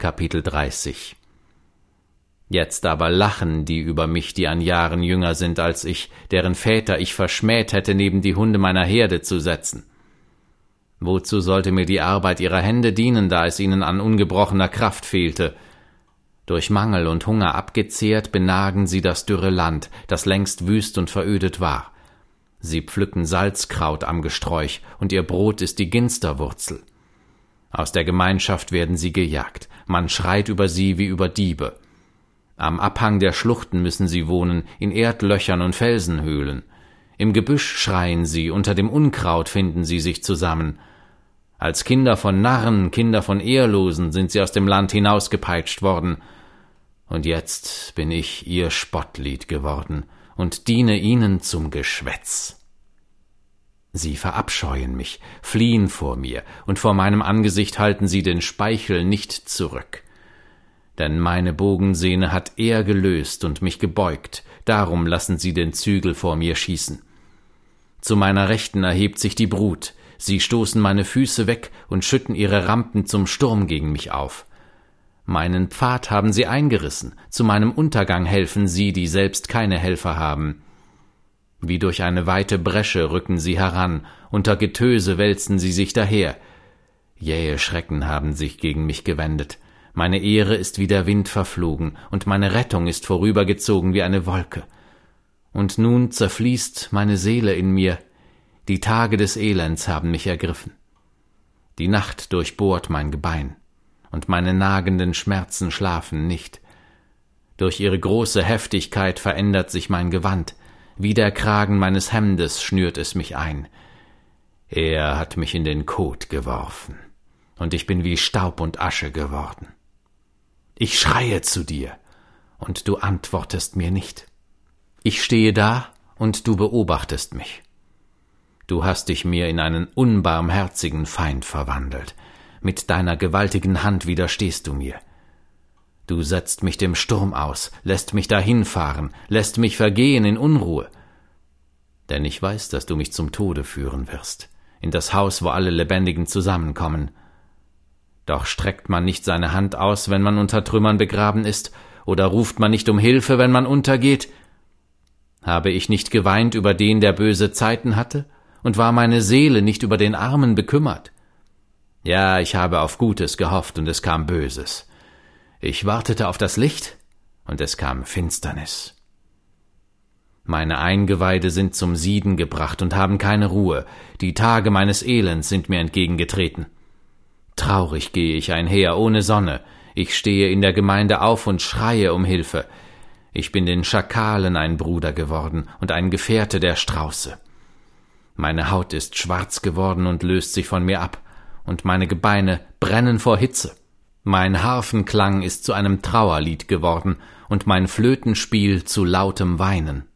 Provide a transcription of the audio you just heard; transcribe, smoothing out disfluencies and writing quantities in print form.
Kapitel 30. Jetzt aber lachen die über mich, die an Jahren jünger sind als ich, deren Väter ich verschmäht hätte, neben die Hunde meiner Herde zu setzen. Wozu sollte mir die Arbeit ihrer Hände dienen, da es ihnen an ungebrochener Kraft fehlte? Durch Mangel und Hunger abgezehrt, benagen sie das dürre Land, das längst wüst und verödet war. Sie pflücken Salzkraut am Gesträuch, und ihr Brot ist die Ginsterwurzel. Aus der Gemeinschaft werden sie gejagt, man schreit über sie wie über Diebe. Am Abhang der Schluchten müssen sie wohnen, in Erdlöchern und Felsenhöhlen. Im Gebüsch schreien sie, unter dem Unkraut finden sie sich zusammen. Als Kinder von Narren, Kinder von Ehrlosen sind sie aus dem Land hinausgepeitscht worden. Und jetzt bin ich ihr Spottlied geworden und diene ihnen zum Geschwätz. Sie verabscheuen mich, fliehen vor mir, und vor meinem Angesicht halten sie den Speichel nicht zurück. Denn meine Bogensehne hat er gelöst und mich gebeugt, darum lassen sie den Zügel vor mir schießen. Zu meiner Rechten erhebt sich die Brut, sie stoßen meine Füße weg und schütten ihre Rampen zum Sturm gegen mich auf. Meinen Pfad haben sie eingerissen, zu meinem Untergang helfen sie, die selbst keine Helfer haben. Wie durch eine weite Bresche rücken sie heran, unter Getöse wälzen sie sich daher. Jähe Schrecken haben sich gegen mich gewendet. Meine Ehre ist wie der Wind verflogen, und meine Rettung ist vorübergezogen wie eine Wolke. Und nun zerfließt meine Seele in mir, die Tage des Elends haben mich ergriffen. Die Nacht durchbohrt mein Gebein, und meine nagenden Schmerzen schlafen nicht. Durch ihre große Heftigkeit verändert sich mein Gewand, wie der Kragen meines Hemdes schnürt es mich ein. Er hat mich in den Kot geworfen, und ich bin wie Staub und Asche geworden. Ich schreie zu dir, und du antwortest mir nicht. Ich stehe da, und du beobachtest mich. Du hast dich mir in einen unbarmherzigen Feind verwandelt. Mit deiner gewaltigen Hand widerstehst du mir. Du setzt mich dem Sturm aus, lässt mich dahinfahren, lässt mich vergehen in Unruhe. Denn ich weiß, dass du mich zum Tode führen wirst, in das Haus, wo alle Lebendigen zusammenkommen. Doch streckt man nicht seine Hand aus, wenn man unter Trümmern begraben ist, oder ruft man nicht um Hilfe, wenn man untergeht? Habe ich nicht geweint über den, der böse Zeiten hatte, und war meine Seele nicht über den Armen bekümmert? Ja, ich habe auf Gutes gehofft, und es kam Böses. Ich wartete auf das Licht, und es kam Finsternis. Meine Eingeweide sind zum Sieden gebracht und haben keine Ruhe, die Tage meines Elends sind mir entgegengetreten. Traurig gehe ich einher, ohne Sonne, ich stehe in der Gemeinde auf und schreie um Hilfe. Ich bin den Schakalen ein Bruder geworden und ein Gefährte der Strauße. Meine Haut ist schwarz geworden und löst sich von mir ab, und meine Gebeine brennen vor Hitze. Mein Harfenklang ist zu einem Trauerlied geworden und mein Flötenspiel zu lautem Weinen.